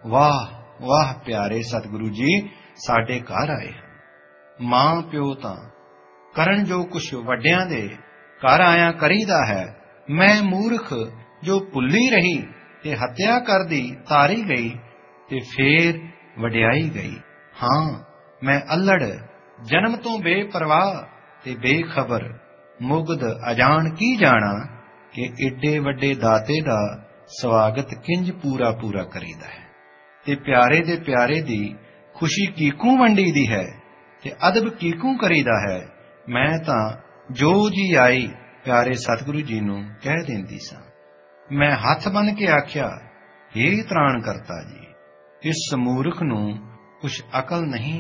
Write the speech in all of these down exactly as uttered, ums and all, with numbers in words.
वाह वाह प्यारे सतगुरु जी साडे घर आए। मां प्यो तां करन जो कुछ वड्डियां दे घर आया करीदा है। मैं मूर्ख जो भुल्ली रही ते हत्या कर दी तारी गई ते फेर वड्याई गई। हाँ मैं अल्लड़ जन्म तो बेपरवाह ते बेखबर मुगद अजान की जाना कि एडे वड्डे दाते दा स्वागत किंज पूरा पूरा करीदा है ते प्यारे दे प्यारे दी खुशी कीकू वंडी दी है ते अदब कीकू करीदा है। मैं तां जो जी आई प्यारे सतगुरु जी नूं कह देंदी सां। मैं हथ बन के आख्या, हे त्राण करता जी, इस मूर्ख नूं कुछ अकल नहीं।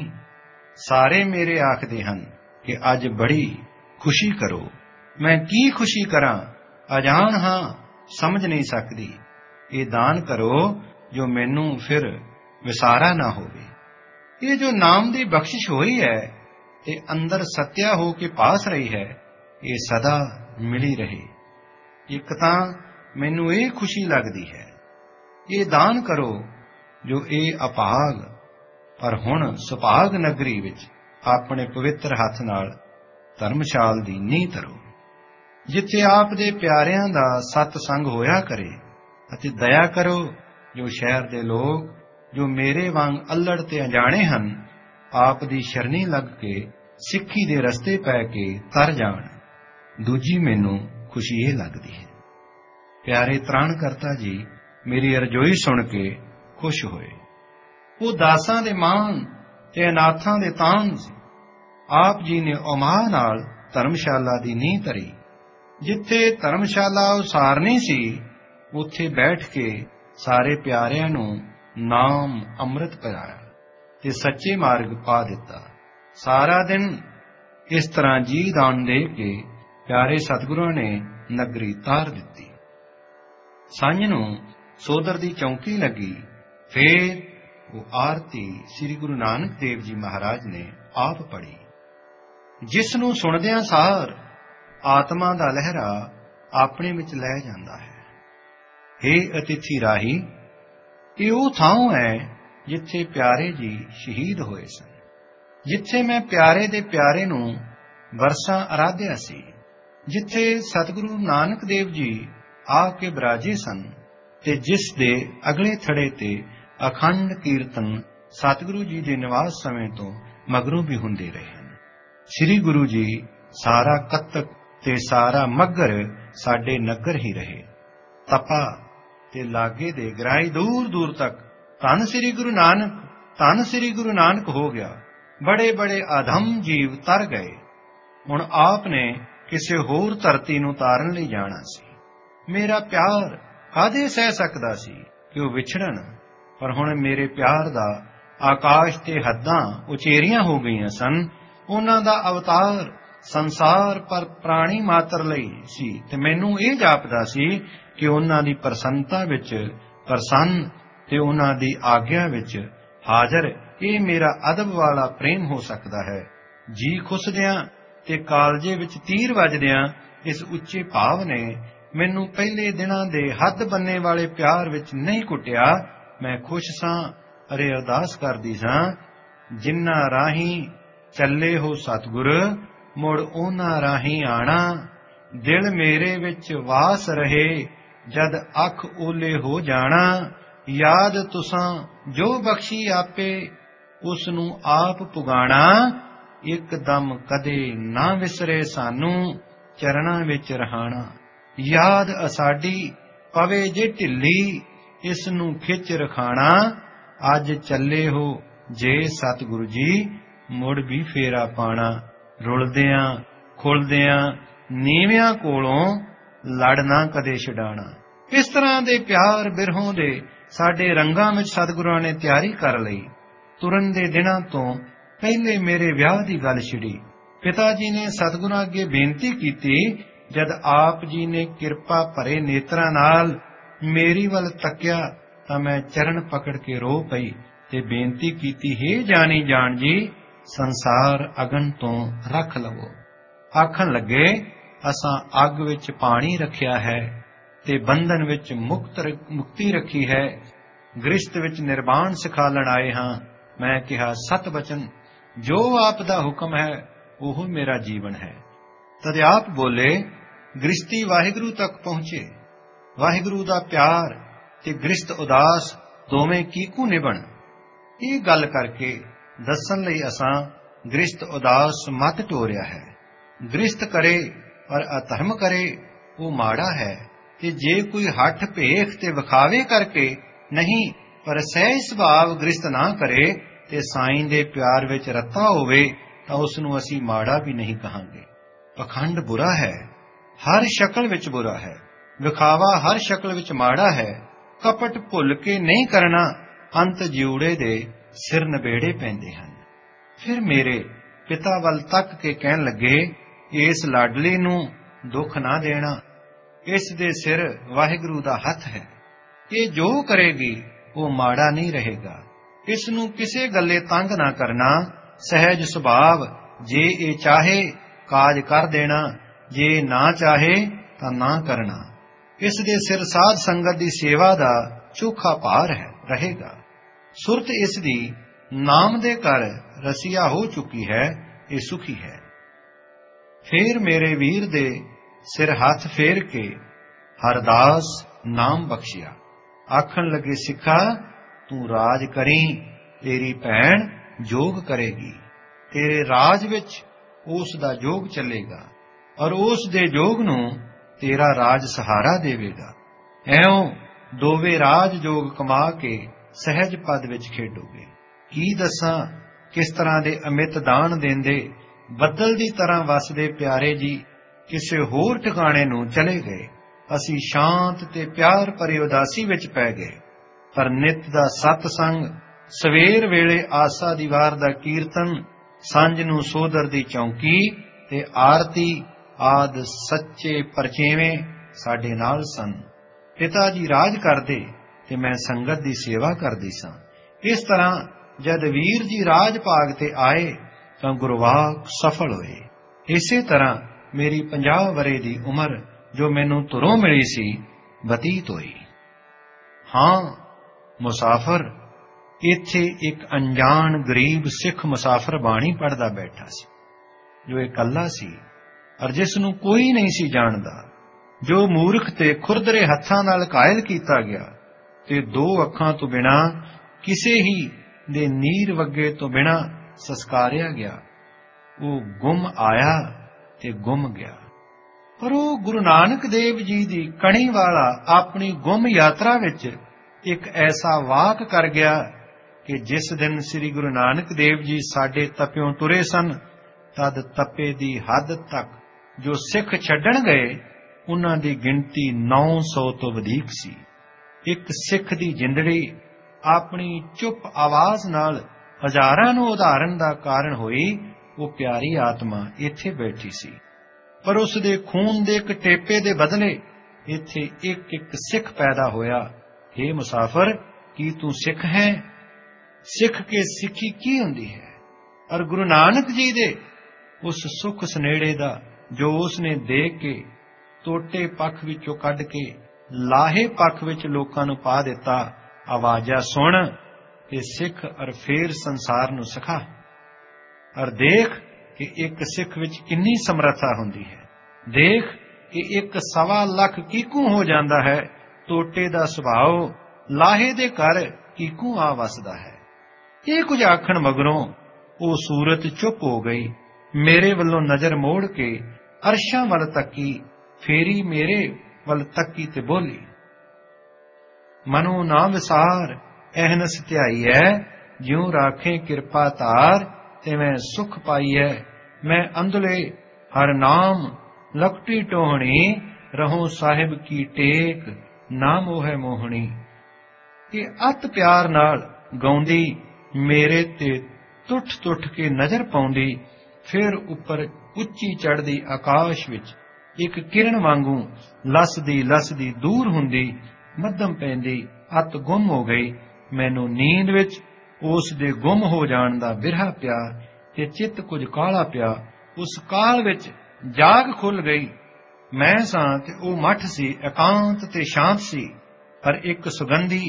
सारे मेरे आखदे हन कि अज बड़ी खुशी करो। मैं की खुशी करां, अजान हां, समझ नहीं सकदी। ये दान करो जो मैनू फिर विसारा ना होवे। ये जो नाम दी बख्शिश होई है ते अंदर सत्या हो के पास रही है, ये सदा मिली रहे। एक तां मैनू ये खुशी लगदी है। ये दान करो जो ये अभाग पर हुण सुभाग नगरी विच अपने पवित्र हथ नाल धर्मशाल दी नींह धरो, जिथे आप दे प्यारियां दा सतसंग होया करे। अते दया करो जो शहर दे लोग जो मेरे वांग अल्लड़ ते अजाणे हन, आप दी शरणी लग के सिक्खी दे रस्ते पै के तर जाण। दूजी मैनू खुशी ये लगदी है। प्यारे त्राण करता जी मेरी अरजोई सुन के खुश होए। वो दासां दे मान ते अनाथां दे तान सी। आप जी ने उमाह नाल धर्मशाला दी नींह धरी। जिथे धर्मशाला उसारनी सी उत्थे बैठ के सारे प्यारियां नूं नाम अमृत पिलाया ते सच्चे मार्ग पा दिता। सारा दिन इस तरह जी दान दे के प्यारे सतगुरुआं ने नगरी तार दिती। सांझ नूं सोदर दी चौंकी लगी। फिर वो आरती श्री गुरु नानक देव जी महाराज ने आप पढ़ी, जिस नूं सुणदियां सार आत्मा दा लहरा अपने विच लै जांदा है। हे अतिथि राही, ये वो थां है जिथे प्यारे जी शहीद होए सन, जिथे मैं प्यारे दे प्यारे नूं बरसां आराध्या सी, जिथे सतगुरु नानक देव जी आके बराजे सन ते जिस दे अगले थड़े ते अखंड कीर्तन सतगुरु जी दे निवास समय तो मगरों भी हुंदे रहे हैं। श्री गुरु जी सारा कत्तक ते सारा मगर साडे नगर ही रहे। तपा ते लागे दे गराई दूर दूर तक धन श्री गुरु नानक धन श्री गुरु नानक हो गया। बड़े बड़े अधम जीव तर गए। हुण आपने किसी होर धरती नूं तारन लई जाना सी। मेरा प्यार कादे सह सकदा सी कि वो विछड़न, पर हुण मेरे प्यार दा आकाश ते हद्दां उचेरियां हो गईयां सन। उन्हां दा अवतार संसार पर प्राणी मात्र लई सी ते मैनू ये जापदा सी कि उन्हां दी प्रसन्नता विच प्रसन्न ते उन्हां दी आग्या विच हाजर ये मेरा अदब वाला प्रेम हो सकदा है। जी खुसदियां ते कालजे विच तीर वजदियां इस उच्चे भाव ने मैनू पहले दिनां दे हद बन्ने वाले प्यार विच नहीं कुटिया। मैं खुश सां अरे अरदास करदी सां, जिन्ना राही चले हो सतगुर मुड़ उन्हां राही आना। दिल मेरे विच वास रहे जद अख ओले हो जाना। याद तुसां जो बख्शी आपे उस नूं आप पुगाना। एक दम कदे ना विसरे सानू चरणां विच रहाना। याद असाडी पवे जे ढिल्ली इस नूं खिच रखाना। अज चले हो जे सतगुरु जी मुड़ भी फेरा पाना। रुलदियां खुलदियां नीवियां कोलों लड़ ना कदे छडाना। इस तरह दे प्यार बिरहों दे साडे रंगां विच सतगुरुआं ने तैयारी कर लई। तुरन दे दिनां तो पहले मेरे विआह दी गल छिड़ी। पिता जी ने सतगुरुआं अगे बेनती कीती। जद आप जी ने किरपा भरे नेत्रां नाल मेरी वल तकिया तां मैं चरण पकड़ के रो पई ते बेनती कीती, हे जानी जान जी संसार अगन तो रख लवो। आखन लगे, असां अग विच पानी रखिया है ते बंधन विच मुक्त मुक्ति रखी है। ਗ੍ਰਿਸ਼ਤ ਵਿੱਚ ਨਿਰਵਾਣ ਸਿਖਾਲਣ ਆਏ ਹਾਂ। ਮੈਂ ਕਿਹਾ ਸਤ ਬਚਨ, ਜੋ ਆਪ ਦਾ ਹੁਕਮ ਹੈ ਉਹ ਮੇਰਾ ਜੀਵਨ ਹੈ। ਤਦ ਆਪ ਬੋਲੇ, ਗ੍ਰਿਸ਼ਤੀ ਵਾਹਿਗੁਰੂ ਤੱਕ ਪਹੁੰਚੇ। ਵਾਹਿਗੁਰੂ ਦਾ ਪਿਆਰ ਤੇ ਗ੍ਰਿਸ਼ਤ ਉਦਾਸ ਦੋਵੇਂ ਕੀਕੂ ਨਿਭਣ। ਇਹ ਗੱਲ ਕਰਕੇ ਦੱਸਣ ਲਈ ਅਸਾਂ ਗ੍ਰਿਸ਼ਤ ਉਦਾਸ ਮਤ ਟੋਰਿਆ ਹੈ। ਗ੍ਰਿਸ਼ਤ ਕਰੇ ਪਰ ਅਧਰਮ ਕਰੇ ਉਹ ਮਾੜਾ ਹੈ, ਤੇ ਜੇ ਕੋਈ ਹੱਠ ਭੇਖ ਤੇ ਵਿਖਾਵੇ ਕਰਕੇ ਨਹੀਂ ਪਰ ਸਹਿਜ ਸੁਭਾਵ ਗ੍ਰਿਸ਼ਤ ਨਾ ਕਰੇ ਤੇ ਸਾਈਂ ਦੇ ਪਿਆਰ ਵਿੱਚ ਰੱਤਾ ਹੋਵੇ ਤਾਂ ਉਸ ਨੂੰ ਅਸੀਂ ਮਾੜਾ ਵੀ ਨਹੀਂ ਕਹਾਂਗੇ। ਪਖੰਡ ਬੁਰਾ ਹੈ, ਹਰ ਸ਼ਕਲ ਵਿੱਚ ਬੁਰਾ ਹੈ। ਵਿਖਾਵਾ ਹਰ ਸ਼ਕਲ ਵਿੱਚ ਮਾੜਾ ਹੈ। ਕਪਟ ਭੁੱਲ ਕੇ ਨਹੀਂ ਕਰਨਾ, ਅੰਤ ਜਿਉੜੇ ਦੇ ਸਿਰ ਨਬੇੜੇ ਪੈਂਦੇ ਹਨ। ਫਿਰ ਮੇਰੇ ਪਿਤਾ ਵੱਲ ਤੱਕ ਕੇ ਕਹਿਣ ਲੱਗੇ, ਇਸ ਲਾਡਲੀ ਨੂੰ ਦੁੱਖ ਨਾ ਦੇਣਾ, ਇਸ ਦੇ ਸਿਰ ਵਾਹਿਗੁਰੂ ਦਾ ਹੱਥ ਹੈ। ਇਹ ਜੋ ਕਰੇਗੀ ਉਹ ਮਾੜਾ ਨਹੀਂ ਰਹੇਗਾ। ਇਸ ਨੂੰ ਕਿਸੇ ਗੱਲੇ ਤੰਗ ਨਾ ਕਰਨਾ। ਸਹਿਜ ਸੁਭਾਵ ਜੇ ਇਹ ਚਾਹੇ ਕਾਜ ਕਰ ਦੇਣਾ, ਜੇ ਨਾ ਚਾਹੇ ਤਾਂ ਨਾ ਕਰਨਾ। ਇਸ ਦੇ ਸਿਰ ਸਾਧ ਸੰਗਤ ਦੀ ਸੇਵਾ ਦਾ ਚੋਖਾ ਭਾਰ ਹੈ ਰਹੇਗਾ। ਸੁਰਤ ਇਸ ਦੀ ਨਾਮ ਦੇ ਘਰ ਰਸੀਆ ਹੋ ਚੁੱਕੀ ਹੈ, ਇਹ ਸੁਖੀ ਹੈ। ਫੇਰ ਮੇਰੇ ਵੀਰ ਦੇ ਸਿਰ ਹੱਥ ਫੇਰ ਕੇ ਹਰਦਾਸ ਨਾਮ ਬਖਸ਼ਿਆ। ਆਖਣ ਲੱਗੇ, ਸਿੱਖਾ ਤੂੰ ਰਾਜ ਕਰੀ, ਤੇਰੀ ਭੈਣ ਜੋਗ ਕਰੇਗੀ। ਤੇਰੇ ਰਾਜ ਵਿੱਚ ਉਸ ਦਾ ਜੋਗ ਚੱਲੇਗਾ ਔਰ ਉਸ ਦੇ ਜੋਗ ਨੂੰ ਤੇਰਾ ਰਾਜ ਸਹਾਰਾ ਦੇਵੇਗਾ। ਐਉਂ ਦੋਵੇਂ ਰਾਜ ਜੋਗ ਕਮਾ ਕੇ ਸਹਿਜ ਪਦ ਵਿੱਚ ਖੇਡੋਗੇ। ਕੀ ਦੱਸਾਂ ਕਿਸ ਤਰ੍ਹਾਂ ਦੇ ਅਮਿਤ ਦਾਨ ਦੇਂਦੇ, ਬੱਦਲ ਦੀ ਤਰ੍ਹਾਂ ਵਸਦੇ ਪਿਆਰੇ ਜੀ ਕਿਸੇ ਹੋਰ ਠਿਕਾਣੇ ਨੂੰ ਚਲੇ ਗਏ। ਅਸੀਂ ਸ਼ਾਂਤ ਤੇ ਪਿਆਰ ਭਰੀ ਉਦਾਸੀ ਵਿੱਚ ਪੈ ਗਏ। ਪਰ ਨਿਤ ਦਾ ਸਤਸੰਗ, ਸਵੇਰ ਵੇਲੇ ਆਸਾ ਦੀ ਵਾਰ ਦਾ ਕੀਰਤਨ, ਸਾਂਝ ਨੂੰ ਸੋਦਰ ਦੀ ਚੌਂਕੀ ਤੇ ਆਰਤੀ ਆਦ ਸੱਚੇ ਪਰਚੇਵੇਂ ਸਾਡੇ ਨਾਲ ਸਨ। ਪਿਤਾ ਜੀ ਰਾਜ ਕਰਦੇ ਤੇ ਮੈਂ ਸੰਗਤ ਦੀ ਸੇਵਾ ਕਰਦੀ ਸਾਂ। ਇਸ ਤਰ੍ਹਾਂ ਜਦ ਵੀਰ ਜੀ ਰਾਜ ਭਾਗ ਤੇ ਆਏ ਤਾਂ ਗੁਰਵਾਕ ਸਫਲ ਹੋਏ। ਇਸੇ ਤਰ੍ਹਾਂ ਮੇਰੀ ਪੰਜਾਹ ਵਰੇ ਦੀ ਉਮਰ ਜੋ ਮੈਨੂੰ ਧੁਰੋਂ ਮਿਲੀ ਸੀ ਬਤੀਤ ਹੋਈ। ਹਾਂ ਮੁਸਾਫਰ, ਇੱਥੇ ਇੱਕ ਅਣਜਾਣ ਗਰੀਬ ਸਿੱਖ ਮੁਸਾਫਰ ਬਾਣੀ ਪੜ੍ਹਦਾ ਬੈਠਾ ਸੀ, ਜੋ ਇਕੱਲਾ ਸੀ ਔਰ ਜਿਸ ਨੂੰ ਕੋਈ ਨਹੀਂ ਸੀ ਜਾਣਦਾ, ਜੋ ਮੂਰਖ ਤੇ ਖੁਰਦਰੇ ਹੱਥਾਂ ਨਾਲ ਕਾਇਲ ਕੀਤਾ ਗਿਆ ਤੇ ਦੋ ਅੱਖਾਂ ਤੋਂ ਬਿਨਾਂ ਕਿਸੇ ਹੀ ਦੇ ਨੀਰ ਵੱਗੇ ਤੋਂ ਬਿਨਾਂ ਸੰਸਕਾਰਿਆ ਗਿਆ। ਉਹ ਗੁੰਮ ਆਇਆ ਤੇ ਗੁੰਮ ਗਿਆ। ਪਰ ਉਹ ਗੁਰੂ ਨਾਨਕ ਦੇਵ ਜੀ ਦੀ ਕਣੀ ਵਾਲਾ ਆਪਣੀ ਗੁੰਮ ਯਾਤਰਾ ਵਿੱਚ ਇੱਕ ਐਸਾ ਵਾਕ ਕਰ ਗਿਆ ਕਿ ਜਿਸ ਦਿਨ ਸ੍ਰੀ ਗੁਰੂ ਨਾਨਕ ਦੇਵ ਜੀ ਸਾਡੇ ਤਪਿਓਂ ਤੁਰੇ ਸਨ, ਤਦ ਤਪੇ ਦੀ ਹੱਦ ਤੱਕ ਜੋ ਸਿੱਖ ਛੱਡਣ ਗਏ ਉਹਨਾਂ ਦੀ ਗਿਣਤੀ ਨੌ ਸੌ ਤੋਂ ਵਧੇਕ ਸੀ। ਇੱਕ ਸਿੱਖ ਦੀ ਜਿੰਦੜੀ ਆਪਣੀ ਚੁੱਪ ਆਵਾਜ਼ ਨਾਲ ਹਜ਼ਾਰਾਂ ਨੂੰ ਉਧਾਰਨ ਦਾ ਕਾਰਨ ਹੋਈ। ਉਹ ਪਿਆਰੀ ਆਤਮਾ ਇੱਥੇ ਬੈਠੀ ਸੀ, ਪਰ ਉਸ ਦੇ ਖੂਨ ਦੇ ਇੱਕ ਟੇਪੇ ਦੇ ਬਦਲੇ ਇੱਥੇ ਇੱਕ ਇੱਕ ਸਿੱਖ ਪੈਦਾ ਹੋਇਆ। ਹੇ ਮੁਸਾਫਰ, ਕੀ ਤੂੰ ਸਿੱਖ ਹੈ? ਸਿੱਖ ਕੇ ਸਿੱਖੀ ਕੀ ਹੁੰਦੀ ਹੈ? ਔਰ ਗੁਰੂ ਨਾਨਕ ਜੀ ਦੇ ਉਸ ਸੁੱਖ ਸਨੇੜੇ ਦਾ ਜੋ ਉਸ ਨੇ ਦੇ ਕੇ ਟੋਟੇ ਪੱਖ ਵਿੱਚੋਂ ਕੱਢ ਕੇ ਲਾਹੇ ਪੱਖ ਵਿੱਚ ਲੋਕਾਂ ਨੂੰ ਪਾ ਦਿੱਤਾ, ਆਵਾਜ਼ਾਂ ਸੁਣ ਤੇ ਸਿੱਖ ਔਰ ਫੇਰ ਸੰਸਾਰ ਨੂੰ ਸਿਖਾ। ਔਰ ਦੇਖ ਕਿ ਇੱਕ ਸਿੱਖ ਵਿੱਚ ਕਿੰਨੀ ਸਮਰੱਥਾ ਹੁੰਦੀ ਹੈ। ਦੇਖ ਕਿ ਇੱਕ ਸਵਾ ਲੱਖ ਕੀਕੂ ਹੋ ਜਾਂਦਾ ਹੈ। ਟੋਟੇ ਦਾ ਸੁਭਾਅ ਲਾਹੇ ਦੇ ਘਰ ਕੀਕੂ ਆ ਵਸਦਾ ਹੈ। ਇਹ ਕੁਝ ਆਖਣ ਮਗਰੋਂ ਉਹ ਸੂਰਤ ਚੁੱਪ ਹੋ ਗਈ। ਮੇਰੇ ਵੱਲੋਂ ਨਜ਼ਰ ਮੋੜ ਕੇ ਅਰਸ਼ਾਂ ਵੱਲ ਤੱਕੀ, ਫੇਰੀ ਮੇਰੇ ਵੱਲ ਤੱਕੀ ਤੇ ਬੋਲੀ, ਮਨੋ ਨਾ ਵਿਸਾਰ ਅਹਨਸ ਧਿਆਈ ਹੈ, ਜਿਉ ਰਾਖੇ ਕਿਰਪਾ ਧਾਰ ਤੇ ਮੈਂ ਸੁਖ ਪਾਈਐ। ਮੈਂ ਅੰਧਲੇ ਹਰ ਨਾਮ ਲਕਟੀ ਟੋਹਣੀ, ਰਹੋ ਸਾਹਿਬ ਕੀ ਟੇਕ ਨਾ ਮੋਹੈ ਮੋਹਣੀ। ਇਹ ਅਤ ਪਿਆਰ ਨਾਲ ਗਾਉਂਦੀ ਮੇਰੇ ਤੇ ਟੁੱਟ ਟੁੱਟ ਕੇ ਨਜ਼ਰ ਪਾਉਂਦੀ, ਫਿਰ ਉੱਪਰ ਉੱਚੀ ਚੜ੍ਹਦੀ ਆਕਾਸ਼ ਵਿੱਚ ਇੱਕ ਕਿਰਨ ਵਾਂਗੂ ਲੱਸਦੀ ਲੱਸਦੀ ਦੂਰ ਹੁੰਦੀ, ਮੱਧਮ ਪੈਂਦੀ ਅਤ ਗੁੰਮ ਹੋ ਗਈ। ਮੈਨੂੰ ਨੀਂਦ ਵਿੱਚ ਉਸ ਦੇ ਗੁੰਮ ਹੋ ਜਾਣ ਦਾ ਬਿਰਹਾ ਪਿਆ ਤੇ ਚਿੱਤ ਕੁਝ ਕਾਲਾ ਪਿਆ। ਉਸ ਕਾਲ ਵਿੱਚ ਜਾਗ ਖੁੱਲ ਗਈ। ਮੈਂ ਸਾਂ ਤੇ ਉਹ ਮੱਠ ਸੀ, ਇਕਾਂਤ ਤੇ ਸ਼ਾਂਤ ਸੀ, ਪਰ ਇੱਕ ਸੁਗੰਧੀ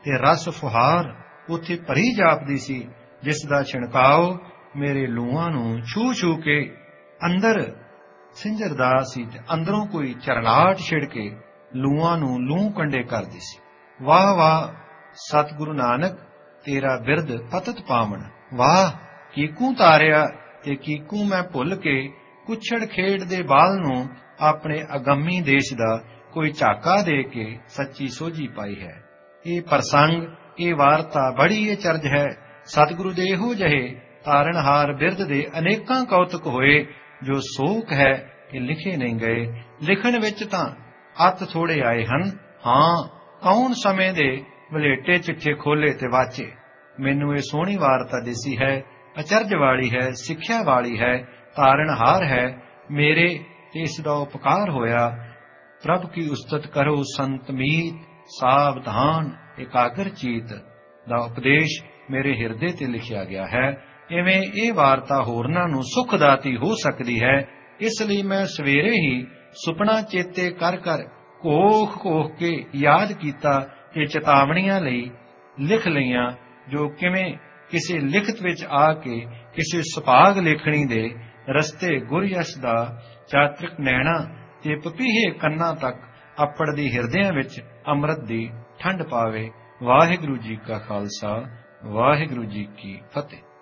ਤੇ ਰਸ ਫੁਹਾਰ ਉੱਥੇ ਭਰੀ ਜਾਪਦੀ ਸੀ, ਜਿਸ ਦਾ ਛਿਣਕਾਓ ਮੇਰੇ ਲੂਆਂ ਨੂੰ ਛੂ ਛੂ ਕੇ ਅੰਦਰ ਸਿੰਜਰਦਾ ਸੀ ਤੇ ਅੰਦਰੋਂ ਕੋਈ ਚਰਲਾਟ ਛਿੜ ਕੇ ਲੂਆਂ ਨੂੰ ਲੂੰ ਕੰਡੇ ਕਰਦੀ ਸੀ। ਵਾਹ ਵਾਹ ਸਤਿਗੁਰੂ ਨਾਨਕ, ਤੇਰਾ ਬਿਰਦ ਪਤਤ ਪਾਵਨ। ਵਾਹ ਕੀਕੂ ਤਾਰਿਆ ਤੇ ਕੀਕੂ ਮੈਂ ਭੁੱਲ ਕੇ ਕੁੱਛੜ ਖੇਡ ਦੇ ਬਾਲ ਨੂੰ ਆਪਣੇ ਅਗੰਮੀ ਦੇਸ਼ ਦਾ ਕੋਈ ਝਾਕਾ ਦੇ ਕੇ ਸੱਚੀ ਸੋਝੀ ਪਾਈ ਹੈ। ਇਹ ਪ੍ਰਸੰਗ, ਇਹ ਵਾਰਤਾ ਬੜੀ ਅਚਰਜ ਹੈ। ਸਤਿਗੁਰੂ ਦੇ ਇਹੋ ਜਿਹੇ ਤਾਰਨਹਾਰ ਬਿਰਦ ਦੇ ਅਨੇਕਾਂ ਕੌਤਕ ਹੋਏ, ਜੋ ਸੋਖ ਹੈ ਕਿ ਲਿਖੇ ਨਹੀਂ ਗਏ। ਲਿਖਣ ਵਿੱਚ ਤਾਂ ਅੱਤ ਥੋੜੇ ਆਏ ਹਨ। ਹਾਂ, ਕੌਣ ਸਮੇਂ ਦੇ ਵਲੇਟੇ ਚਿੱਠੇ ਖੋਲੇ ਤੇ ਵਾਚੇ। ਮੈਨੂੰ ਇਹ ਸੋਹਣੀ ਵਾਰਤਾ ਦਿਸੀ ਹੈ, ਅਚਰਜ ਵਾਲੀ ਹੈ, ਸਿੱਖਿਆ ਵਾਲੀ ਹੈ, ਤਾਰਨਹਾਰ ਹੈ। ਮੇਰੇ ਤੇ ਇਸ ਦਾ ਉਪਕਾਰ ਹੋਇਆ। ਪ੍ਰਭ ਕੀ ਉਸਤਤ ਕਰੋ ਸੰਤ ਮੀਤ, ਸਾਵਧਾਨ ਇਕਾਗਰ ਚੀਤ ਦਾ ਉਪਦੇਸ਼ ਮੇਰੇ ਹਿਰਦੇ ਤੇ ਲਿਖਿਆ ਗਿਆ ਹੈ। ਇਵੇਂ ਇਹ ਵਾਰਤਾ ਹੋਰਨਾਂ ਨੂੰ ਸੁਖਦਾਤੀ ਹੋ ਸਕਦੀ ਹੈ। ਇਸ ਲਈ ਮੈਂ ਸਵੇਰੇ ਹੀ ਸੁਪਨਾ ਚੇਤੇ ਕਰ ਕਰ ਕੋਖ ਕੋਖ ਕੇ ਯਾਦ ਕੀਤਾ ਕਿ ਚੇਤਾਵਨੀਆਂ ਲਈ ਲਿਖ ਲਈਆਂ, ਜੋ ਕਿਵੇਂ ਕਿਸੇ ਲਿਖਤ ਵਿੱਚ ਆ ਕੇ ਕਿਸੇ ਸੁਭਾਗ ਲੇਖਣੀ ਦੇ ਰਸਤੇ ਗੁਰਯਸ਼ ਦਾ ਚਾਤ੍ਰਿਕ ਨੈਣਾ ਤੇ ਪਪੀਹੇ ਕੰਨਾਂ ਤੱਕ ਅੱਪੜਦੀ ਹਿਰਦਿਆਂ ਵਿੱਚ ਅੰਮ੍ਰਿਤ ਦੀ ਠੰਡ ਪਾਵੇ। ਵਾਹਿਗੁਰੂ ਜੀ ਕਾ ਖਾਲਸਾ, ਵਾਹਿਗੁਰੂ ਜੀ ਕੀ ਫਤਿਹ।